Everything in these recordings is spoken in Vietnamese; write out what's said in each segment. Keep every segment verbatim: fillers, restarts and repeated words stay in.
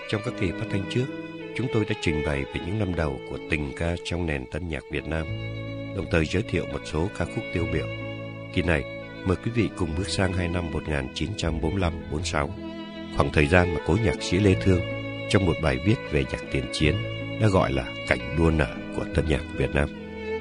Trong các kỳ phát thanh trước, chúng tôi đã trình bày về những năm đầu của tình ca trong nền tân nhạc Việt Nam, đồng thời giới thiệu một số ca khúc tiêu biểu. Kỳ này, mời quý vị cùng bước sang hai năm một nghìn chín trăm bốn mươi lăm bốn mươi sáu, khoảng thời gian mà cố nhạc sĩ Lê Thương trong một bài viết về nhạc tiền chiến đã gọi là cảnh đua nở của tân nhạc Việt Nam.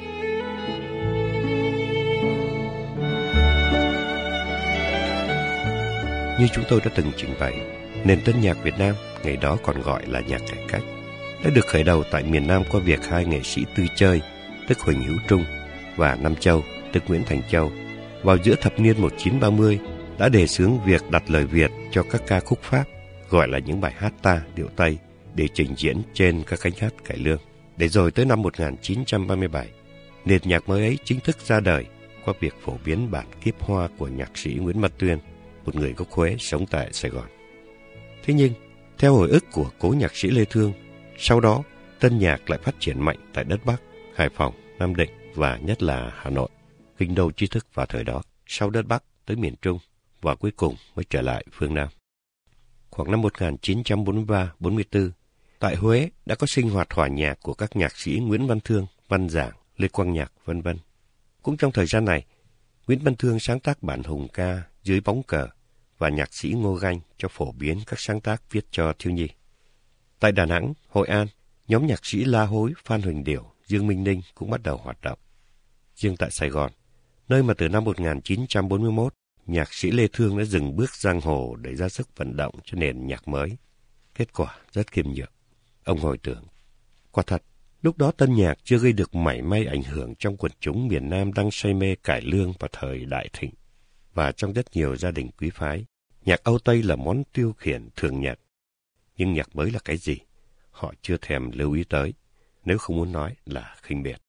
Như chúng tôi đã từng trình bày, nền tân nhạc Việt Nam, ngày đó còn gọi là nhạc cải cách, đã được khởi đầu tại miền Nam qua việc hai nghệ sĩ tư chơi, tức Huỳnh Hữu Trung và Nam Châu, tức Nguyễn Thành Châu, vào giữa thập niên một nghìn chín trăm ba mươi đã đề xướng việc đặt lời Việt cho các ca khúc Pháp, gọi là những bài hát ta, điệu Tây, để trình diễn trên các cánh hát cải lương. Để rồi tới năm một nghìn chín trăm ba mươi bảy, nền nhạc mới ấy chính thức ra đời qua việc phổ biến bản Kiếp Hoa của nhạc sĩ Nguyễn Văn Tuyên, một người gốc Huế sống tại Sài Gòn. Thế nhưng, theo hồi ức của cố nhạc sĩ Lê Thương, sau đó tân nhạc lại phát triển mạnh tại đất Bắc, Hải Phòng, Nam Định và nhất là Hà Nội, kinh đô trí thức vào thời đó, sau đất Bắc tới miền Trung và cuối cùng mới trở lại phương Nam. Khoảng năm một nghìn chín trăm bốn mươi ba bốn mươi tư, tại Huế đã có sinh hoạt hòa nhạc của các nhạc sĩ Nguyễn Văn Thương, Văn Giảng, Lê Quang Nhạc, vân vân. Cũng trong thời gian này, Nguyễn Văn Thương sáng tác bản hùng ca Dưới Bóng Cờ và nhạc sĩ Ngô Ganh cho phổ biến các sáng tác viết cho thiếu nhi. Tại Đà Nẵng, Hội An, nhóm nhạc sĩ La Hối, Phan Huỳnh Điểu, Dương Minh Ninh cũng bắt đầu hoạt động. Riêng tại Sài Gòn, nơi mà từ năm một nghìn chín trăm bốn mươi mốt, nhạc sĩ Lê Thương đã dừng bước giang hồ để ra sức vận động cho nền nhạc mới. Kết quả rất khiêm nhường. Ông hồi tưởng, quả thật, lúc đó tân nhạc chưa gây được mảy may ảnh hưởng trong quần chúng miền Nam đang say mê cải lương vào thời đại thịnh. Và trong rất nhiều gia đình quý phái, nhạc Âu Tây là món tiêu khiển thường nhật. Nhưng nhạc mới là cái gì? Họ chưa thèm lưu ý tới, nếu không muốn nói là khinh biệt.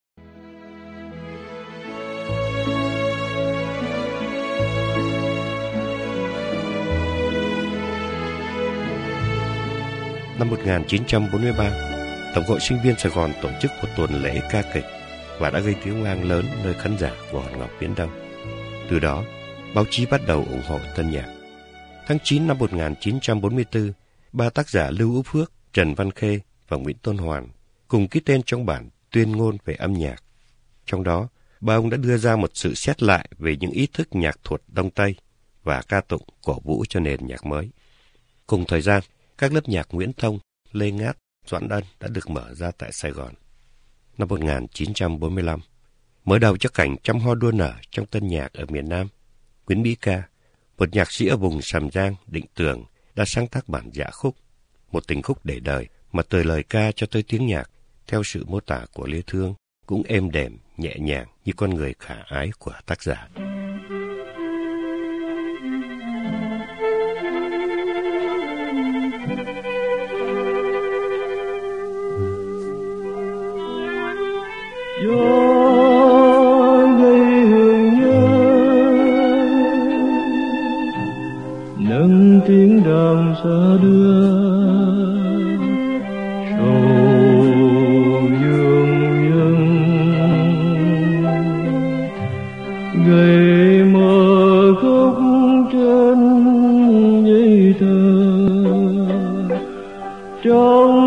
Năm một nghìn chín trăm bốn mươi ba, Tổng hội Sinh viên Sài Gòn tổ chức một tuần lễ ca kịch và đã gây tiếng vang lớn nơi khán giả của Hòn Ngọc Viễn Đông. Từ đó, báo chí bắt đầu ủng hộ tân nhạc. Tháng chín năm một nghìn chín trăm bốn mươi tư, ba tác giả Lưu Úc Phước, Trần Văn Khê và Nguyễn Tôn Hoàn cùng ký tên trong bản Tuyên ngôn về âm nhạc. Trong đó, ba ông đã đưa ra một sự xét lại về những ý thức nhạc thuật Đông Tây và ca tụng cổ vũ cho nền nhạc mới. Cùng thời gian, các lớp nhạc Nguyễn Thông, Lê Ngát, Doãn Ân đã được mở ra tại Sài Gòn. Năm một nghìn chín trăm bốn mươi lăm, mở đầu cho cảnh trăm hoa đua nở trong tân nhạc ở miền Nam, Nguyễn Mỹ Ca, một nhạc sĩ ở vùng Sàm Giang, Định Tường, đã sáng tác bản Dạ Khúc, một tình khúc để đời mà từ lời ca cho tới tiếng nhạc, theo sự mô tả của Lê Thương, cũng êm đềm, nhẹ nhàng như con người khả ái của tác giả. Tiếng đàn xa đưa sầu dương dương gầy mơ khúc trên dây thơ trong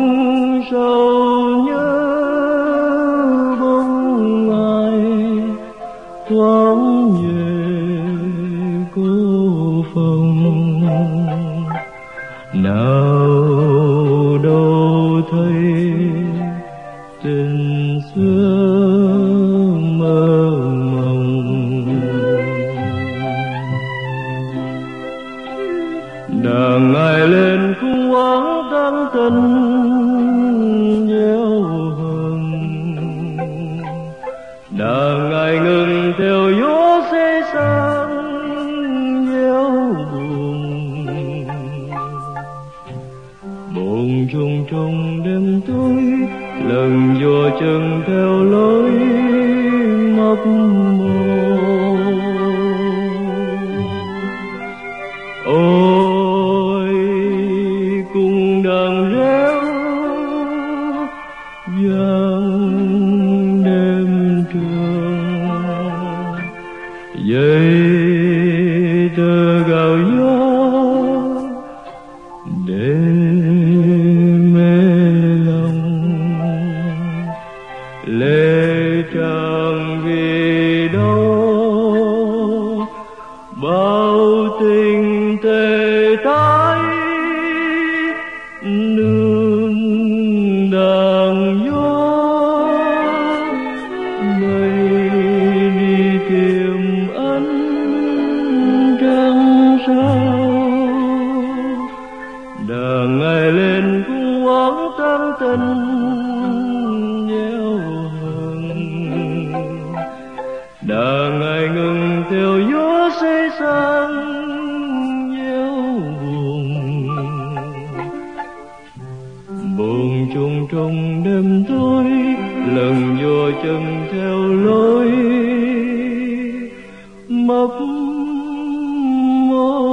sầu nhớ bóng ai thoáng về cô phòng. Nào đâu thấy tình xưa mơ mộng, đàn ngài lên khung oán tan tình gieo hờn, đàn ngài ngừng theo gió xe sang gieo buồn. Buồn trùng trùng đêm tối lần dò chân theo lối mập mờ. Ôi cùng đàn réo vang đêm trường, dây tơ gào gió để trắng tinh gieo hờn, đã ngày ngừng theo gió xây sang gieo buồn, buồn chung trong đêm tối lần vô chân theo lối mập mờ.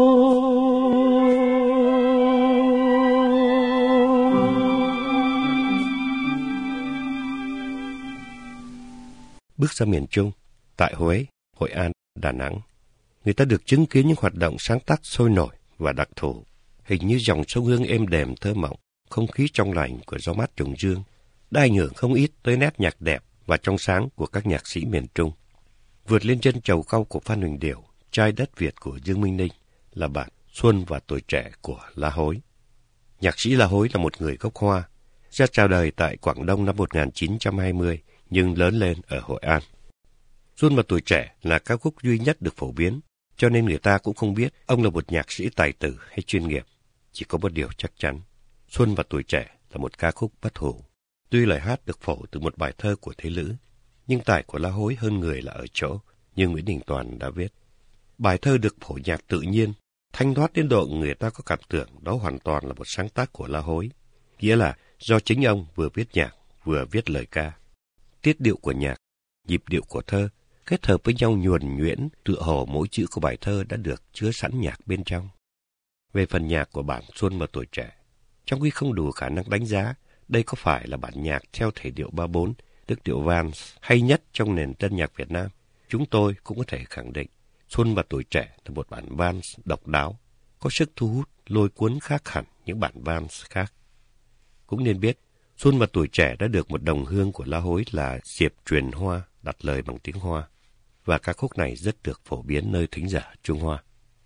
Bước ra miền Trung, tại Huế, Hội An, Đà Nẵng, người ta được chứng kiến những hoạt động sáng tác sôi nổi và đặc thù, hình như dòng sông Hương êm đềm thơ mộng, không khí trong lành của gió mát trùng dương, đã ảnh hưởng không ít tới nét nhạc đẹp và trong sáng của các nhạc sĩ miền Trung. Vượt lên chân chầu cau của Phan Huỳnh Điểu, Trai đất Việt của Dương Minh Ninh là bản Xuân và Tuổi trẻ của La Hối. Nhạc sĩ La Hối là một người gốc Hoa, ra chào đời tại Quảng Đông năm một nghìn chín trăm hai mươi nhưng lớn lên ở Hội An. Xuân và Tuổi trẻ là ca khúc duy nhất được phổ biến, cho nên người ta cũng không biết ông là một nhạc sĩ tài tử hay chuyên nghiệp. Chỉ có một điều chắc chắn, Xuân và Tuổi trẻ là một ca khúc bất hủ. Tuy lời hát được phổ từ một bài thơ của Thế Lữ, nhưng tài của La Hối hơn người là ở chỗ như Nguyễn Đình Toàn đã viết. Bài thơ được phổ nhạc tự nhiên, thanh thoát đến độ người ta có cảm tưởng đó hoàn toàn là một sáng tác của La Hối, nghĩa là do chính ông vừa viết nhạc vừa viết lời ca. Tiết điệu của nhạc, nhịp điệu của thơ kết hợp với nhau nhuần nhuyễn, tựa hồ mỗi chữ của bài thơ đã được chứa sẵn nhạc bên trong. Về phần nhạc của bản Xuân và Tuổi trẻ, trong khi không đủ khả năng đánh giá đây có phải là bản nhạc theo thể điệu ba bốn, tức điệu vals hay nhất trong nền tân nhạc Việt Nam, chúng tôi cũng có thể khẳng định Xuân và Tuổi trẻ là một bản vals độc đáo, có sức thu hút lôi cuốn khác hẳn những bản vals khác. Cũng nên biết, Xuân và Tuổi trẻ đã được một đồng hương của La Hối là Diệp Truyền Hoa đặt lời bằng tiếng Hoa, và ca khúc này rất được phổ biến nơi thính giả Trung Hoa.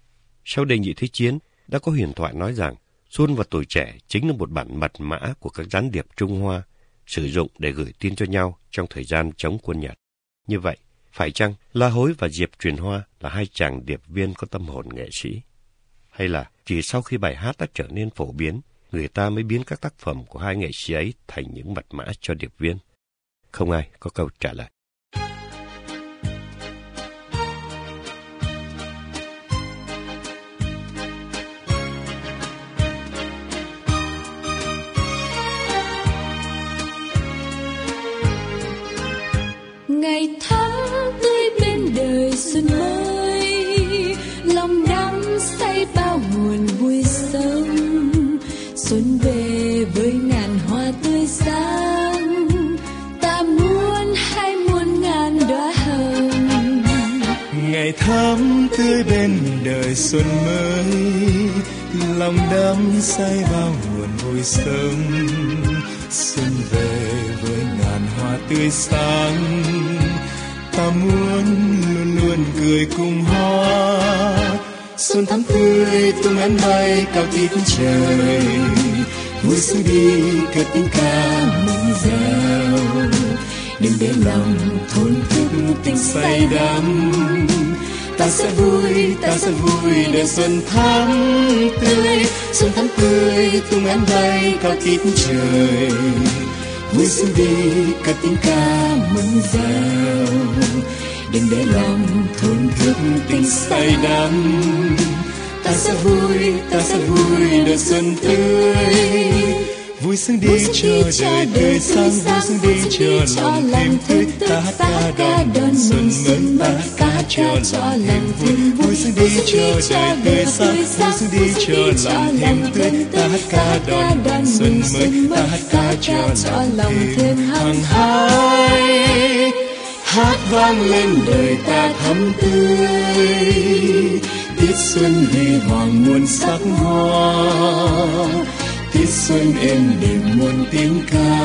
Sau Đệ Nhị Thế Chiến, đã có huyền thoại nói rằng Xuân và Tuổi trẻ chính là một bản mật mã của các gián điệp Trung Hoa sử dụng để gửi tin cho nhau trong thời gian chống quân Nhật. Như vậy, phải chăng La Hối và Diệp Truyền Hoa là hai chàng điệp viên có tâm hồn nghệ sĩ? Hay là chỉ sau khi bài hát đã trở nên phổ biến, người ta mới biến các tác phẩm của hai nghệ sĩ ấy thành những mật mã cho điệp viên? Không ai có câu trả lời. Ngày tháng tươi bên đời xuân mới, lòng đắm say bao nguồn vui sớm. Xuân về với ngàn hoa tươi sáng, ta muốn hai muôn ngàn đóa hồng. Ngày tháng tươi bên đời xuân mới, lòng đắm say bao nguồn vui sớm. Xuân về với ngàn hoa tươi sáng, ta muốn luôn luôn cười cùng hoa. Xuân thắm tươi tung én bay cao tít trời, vui xuân đi cất tiếng ca mừng reo. Đừng để lòng thốn thức tình say đắm, ta sẽ vui, ta sẽ vui để xuân thắm tươi. Xuân thắm tươi tung én bay cao tít trời, vui xuân đi cất tiếng ca mừng reo. Đừng để lòng thốn thức tình say đắm, ta sẽ vui, ta sẽ vui để xuân tươi. Vui xuân đi chờ đời tươi sáng, vui xuân đi chờ lòng thêm tươi. Ta hát ca đón xuân mới, ta hát ca cho lòng thêm vui. Vui xuân đi chờ đời tươi sáng, vui xuân đi chờ lòng thêm tươi. Ta hát ca đón xuân mới, ta hát ca cho lòng thêm hăng hái. Hát vang lên đời ta thắm tươi, tiết xuân huy hoàng muôn sắc hoa. Tiết xuân êm đềm muôn tiếng ca,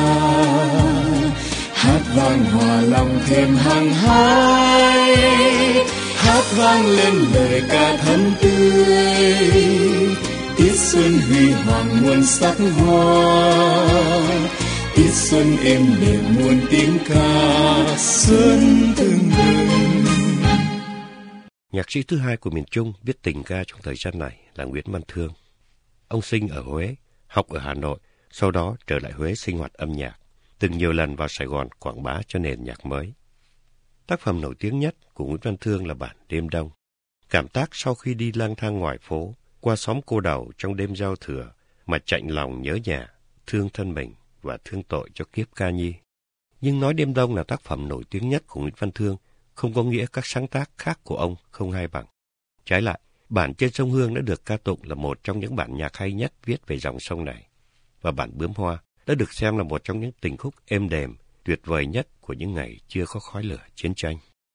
hát vang hòa lòng thêm hăng hái. Hát vang lên lời ca thắm tươi, tiết xuân huy hoàng muôn sắc hoa. Tiết xuân êm đềm muôn tiếng ca, xuân tưng bừng. Nhạc sĩ thứ hai của miền Trung viết tình ca trong thời gian này là Nguyễn Văn Thương. Ông sinh ở Huế, học ở Hà Nội sau đó trở lại Huế sinh hoạt âm nhạc, từng nhiều lần vào Sài Gòn quảng bá cho nền nhạc mới. Tác phẩm nổi tiếng nhất của Nguyễn Văn Thương là bản Đêm Đông. Cảm tác sau khi đi lang thang ngoài phố, qua xóm cô đầu trong đêm giao thừa mà chạnh lòng nhớ nhà, thương thân mình và thương tội cho kiếp ca nhi. Nhưng nói Đêm Đông là tác phẩm nổi tiếng nhất của Nguyễn Văn Thương không có nghĩa các sáng tác khác của ông không hay bằng. Trái lại, bản Trên Sông Hương đã được ca tụng là một trong những bản nhạc hay nhất viết về dòng sông này. Và bản Bướm Hoa đã được xem là một trong những tình khúc êm đềm, tuyệt vời nhất của những ngày chưa có khói lửa chiến tranh.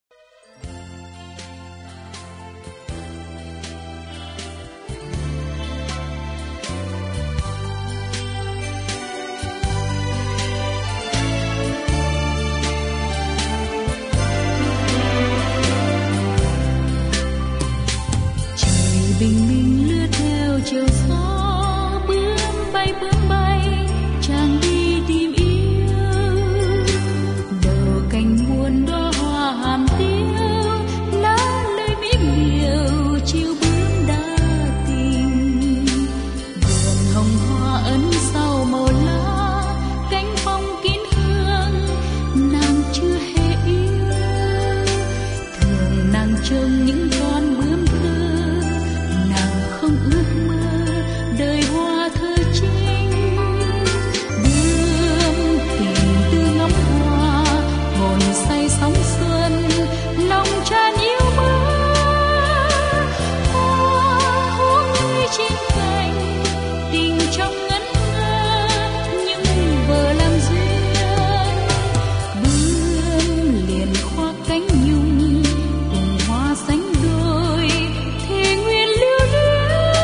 Bình minh lướt theo chiều gió, bướm bay bướm bay, chàng đi tìm yêu. Đầu cành buồn đóa hoa hàm tiêu, lá lơi mỹ miều chiều bướm đa tình. Vườn hồng hoa ấn sau màu lá, cánh phong kín hương, nàng chưa hề yêu. Thường nàng trông những con bướm thơ, không ước mơ đời hoa thơ trinh. Bướm tình tư ngắm hoa, hồn say sóng xuân, lòng tràn yêu mơ. Hoa hôn người trên cành, tình trong ngẩn ngơ, những vờ làm duyên. Bướm liền khoác cánh nhung, cùng hoa sánh đôi, thề nguyện lưu luyến.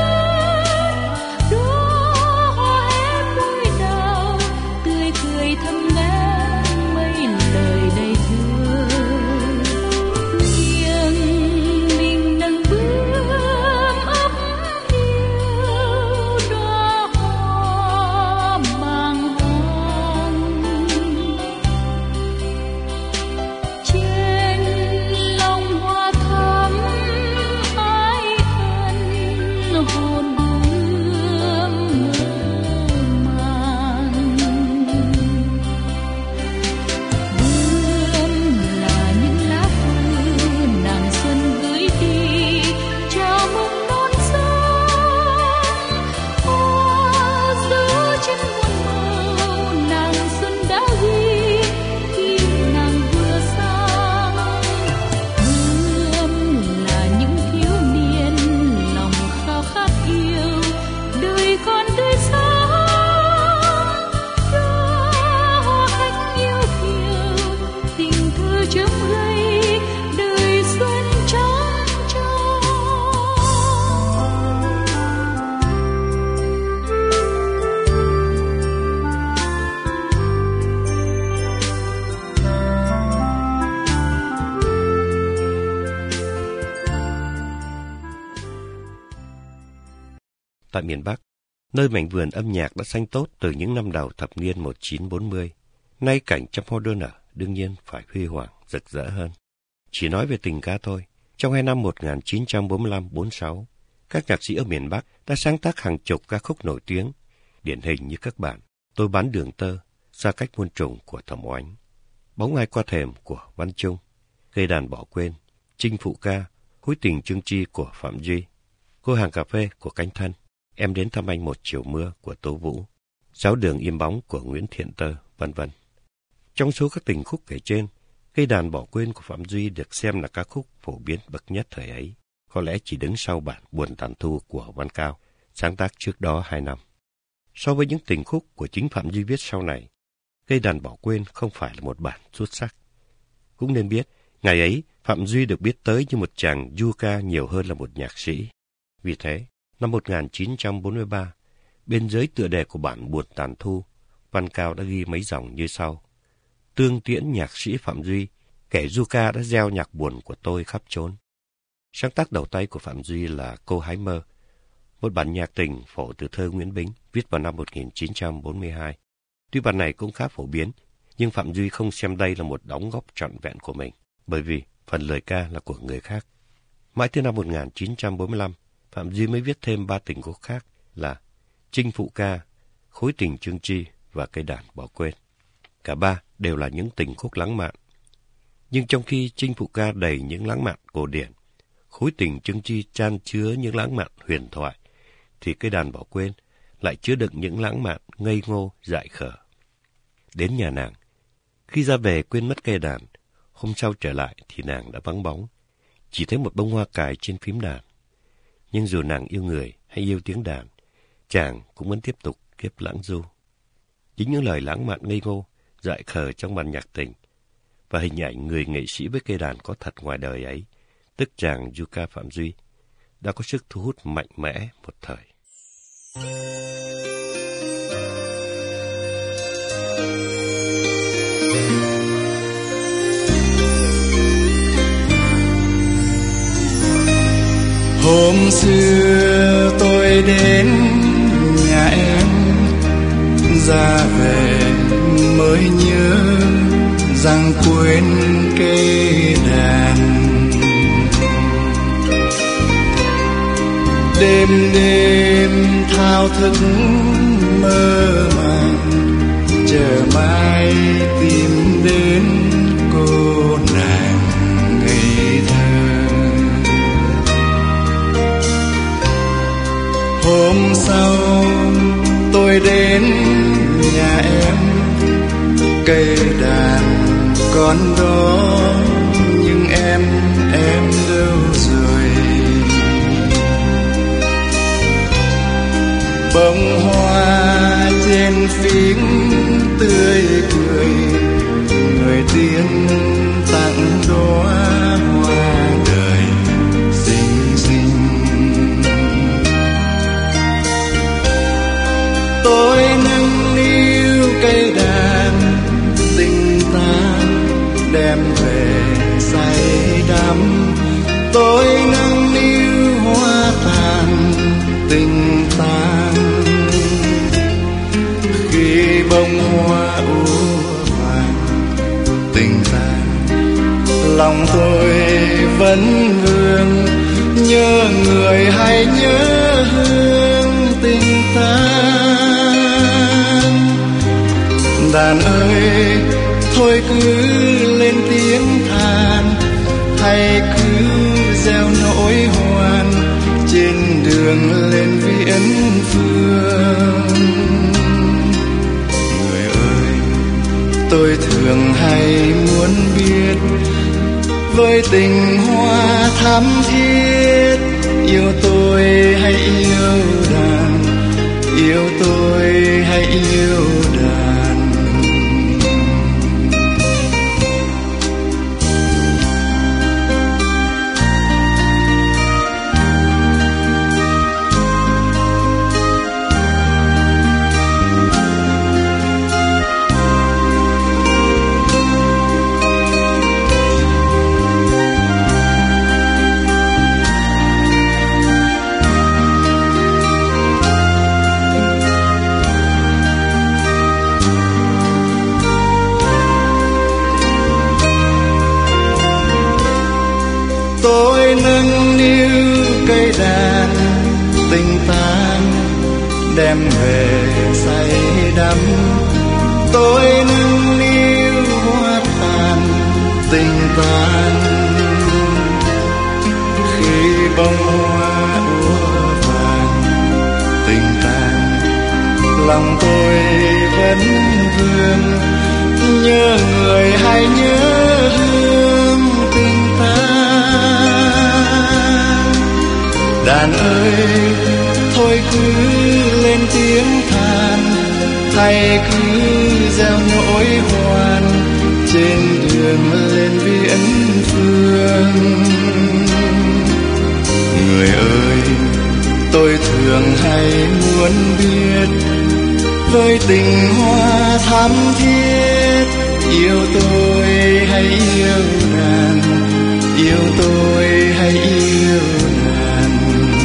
Thầm ngang mấy lời đầy thương, nghiêng mình nâng bướm ấp yêu đóa hoa bàng hoàng. Trên lòng hoa thắm ái ân, hồn bướm mơ màng. Tại miền Bắc, nơi mảnh vườn âm nhạc đã xanh tốt từ những năm đầu thập niên một nghìn chín trăm bốn mươi, nay cảnh trăm hoa đua nở đương nhiên phải huy hoàng, rực rỡ hơn. Chỉ nói về tình ca thôi, trong hai năm một nghìn chín trăm bốn mươi lăm bốn mươi sáu, các nhạc sĩ ở miền Bắc đã sáng tác hàng chục ca khúc nổi tiếng, điển hình như các bản Tôi bán đường tơ, Xa cách muôn trùng của Thẩm Oánh, Bóng ai qua thềm của Văn Trung, Cây đàn bỏ quên, Chinh phụ ca, Hối tình Trương Chi của Phạm Duy, Cô hàng cà phê của Cánh Thân, Em đến thăm anh một chiều mưa của Tố Vũ, Giáo đường im bóng của Nguyễn Thiện Tơ, vân vân. Trong số các tình khúc kể trên, Cây đàn bỏ quên của Phạm Duy được xem là ca khúc phổ biến bậc nhất thời ấy, có lẽ chỉ đứng sau bản Buồn tàn thu của Văn Cao, sáng tác trước đó hai năm. So với những tình khúc của chính Phạm Duy viết sau này, Cây đàn bỏ quên không phải là một bản xuất sắc. Cũng nên biết, ngày ấy Phạm Duy được biết tới như một chàng du ca nhiều hơn là một nhạc sĩ. Vì thế, năm một nghìn chín trăm bốn mươi ba, bên dưới tựa đề của bản Buồn tàn thu, Văn Cao đã ghi mấy dòng như sau: Tương tiễn nhạc sĩ Phạm Duy, kẻ du ca đã gieo nhạc buồn của tôi khắp chốn. Sáng tác đầu tay của Phạm Duy là Cô Hái Mơ, một bản nhạc tình phổ từ thơ Nguyễn Bính, viết vào năm một nghìn chín trăm bốn mươi hai. Tuy bản này cũng khá phổ biến, nhưng Phạm Duy không xem đây là một đóng góp trọn vẹn của mình, bởi vì phần lời ca là của người khác. Mãi tới năm một nghìn chín trăm bốn mươi lăm, Phạm Duy mới viết thêm ba tình khúc khác là Chinh phụ ca, Khối tình chương chi và cây đàn bỏ quên. Cả ba đều là những tình khúc lãng mạn. Nhưng trong khi chinh phục ca đầy những lãng mạn cổ điển, khối tình chương chi chan chứa những lãng mạn huyền thoại, thì cây đàn bỏ quên lại chứa đựng những lãng mạn ngây ngô dại khờ. Đến nhà nàng, khi ra về quên mất cây đàn, hôm sau trở lại thì nàng đã vắng bóng, chỉ thấy một bông hoa cài trên phím đàn. Nhưng dù nàng yêu người hay yêu tiếng đàn, chàng cũng vẫn tiếp tục kiếp lãng du. Chính những lời lãng mạn ngây ngô, dại khờ trong bản nhạc tình và hình ảnh người nghệ sĩ với cây đàn có thật ngoài đời ấy, tức chàng du ca Phạm Duy, đã có sức thu hút mạnh mẽ một thời. Hôm xưa tôi đến nhà em, ra về mới nhớ rằng quên cây đàn. Đêm đêm thao thức mơ màng, chờ mai tìm đến cô nàng ngây thơ. Hôm sau tôi đến nhà em, cây đàn còn đó nhưng em em đâu rồi? Bông hoa trên phím tươi cười, người tiên tặng đóa hoa đời xinh xinh. Tôi nâng niu cây đàn tình ta đem về say đắm. Tôi nâng niu hoa tàn tình tàn, khi bông hoa úa vàng tình tàn, lòng tôi vẫn vương nhớ người hay nhớ hương tình tàn. Đàn ơi thôi cứ lên tiếng than, hay cứ gieo nỗi hoan trên đường lên viễn phương. Người ơi tôi thường hay muốn biết, với tình hoa thắm thiết, yêu tôi hay yêu đàn, yêu tôi hay yêu đàn. Tôi nâng niu cây đàn tình tàn, đem về say đắm. Tôi nâng niu hoa tàn tình tàn, khi bông hoa úa vàng tình tàn, lòng tôi vẫn vương nhớ người hay nhớ hương tình tàn. Đàn ơi thôi cứ lên tiếng than, hay cứ gieo nỗi hoan trên đường lên viễn phương. Người ơi tôi thường hay muốn biết, với tình hoa thắm thiết, yêu tôi hay yêu đàn, yêu tôi hay yêu đàn.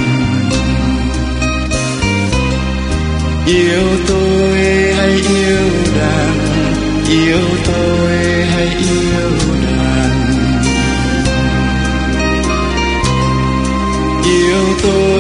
Yêu tôi hay yêu đàn, yêu tôi hay yêu đàn. Yêu tôi